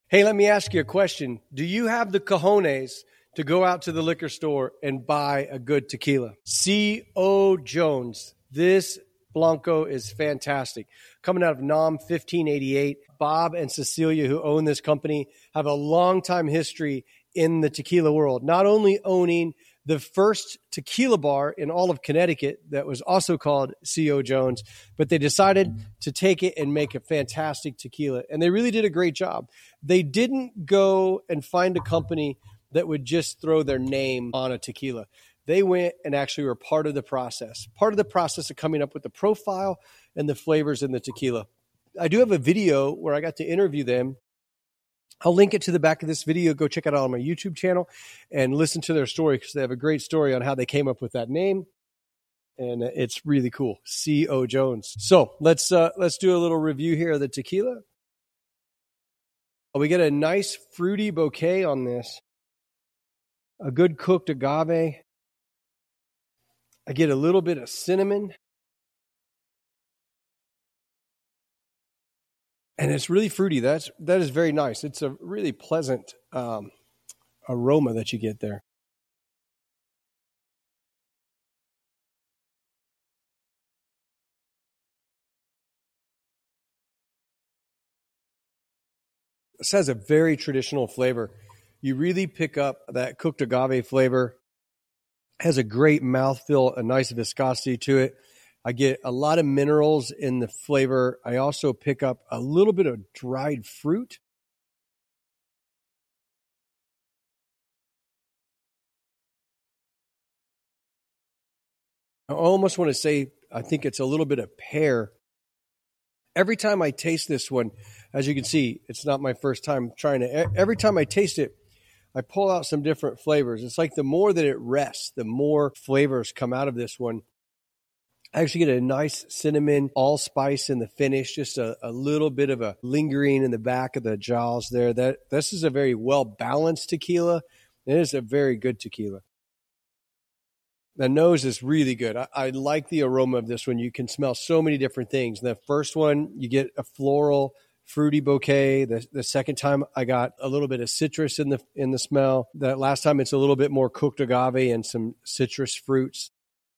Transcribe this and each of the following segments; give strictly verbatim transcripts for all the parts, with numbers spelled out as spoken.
Hey, let me ask you a question. Do you have the cojones to go out to the liquor store and buy a good tequila? C O. Jones. This Blanco is fantastic. Coming out of Nam fifteen eighty-eight. Bob and Cecilia, who own this company, have a long time history in the tequila world, not only owning the first tequila bar in all of Connecticut that was also called C O. Jones, but they decided to take it and make a fantastic tequila. And they really did a great job. They didn't go and find a company that would just throw their name on a tequila. They went and actually were part of the process, part of the process of coming up with the profile and the flavors in the tequila. I do have a video where I got to interview them. I'll link it to the back of this video. Go check it out on my YouTube channel and listen to their story because they have a great story on how they came up with that name. And it's really cool. C O. Jones. So let's uh, let's do a little review here of the tequila. We get a nice fruity bouquet on this. A good cooked agave. I get a little bit of cinnamon. And it's really fruity. That's that is very nice. It's a really pleasant um, aroma that you get there. This has a very traditional flavor. You really pick up that cooked agave flavor. Has a great mouthfeel, a nice viscosity to it. I get a lot of minerals in the flavor. I also pick up a little bit of dried fruit. I almost want to say, I think it's a little bit of pear. Every time I taste this one, as you can see, it's not my first time trying it. Every time I taste it, I pull out some different flavors. It's like the more that it rests, the more flavors come out of this one. I actually get a nice cinnamon allspice in the finish, just a, a little bit of a lingering in the back of the jaws there. That this is a very well-balanced tequila. It is a very good tequila. The nose is really good. I, I like the aroma of this one. You can smell so many different things. The first one, you get a floral, fruity bouquet. The, the second time, I got a little bit of citrus in the in the smell. That last time, it's a little bit more cooked agave and some citrus fruits.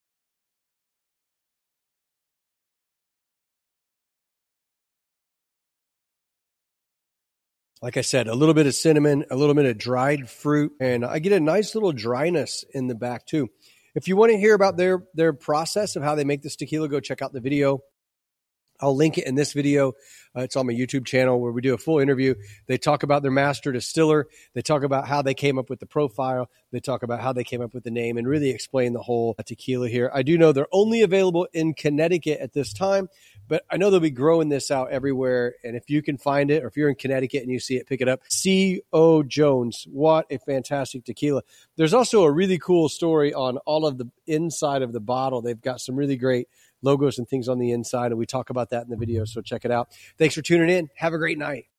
Like I said, a little bit of cinnamon, a little bit of dried fruit, and I get a nice little dryness in the back too. If you want to hear about their their process of how they make this tequila, go check out the video. I'll link it in this video. Uh, it's on my YouTube channel where we do a full interview. They talk about their master distiller. They talk about how they came up with the profile. They talk about how they came up with the name and really explain the whole tequila here. I do know they're only available in Connecticut at this time, but I know they'll be growing this out everywhere. And if you can find it, or if you're in Connecticut and you see it, pick it up. C O. Jones. What a fantastic tequila. There's also a really cool story on all of the inside of the bottle. They've got some really great logos and things on the inside, and we talk about that in the video, so check it out. Thanks for tuning in. Have a great night.